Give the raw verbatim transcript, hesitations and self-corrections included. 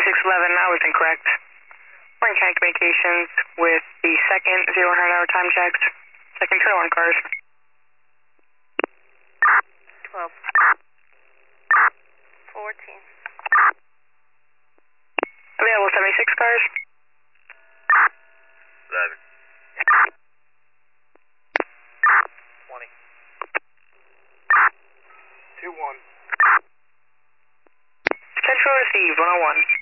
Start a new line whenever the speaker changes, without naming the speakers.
seventy-six eleven, I was incorrect. We're in county communications with the second zero one hundred hour time checks. Second trail on cars.
twelve. fourteen.
Available seventy-six cars.
eleven. twenty.
two one.
Central received, one oh one.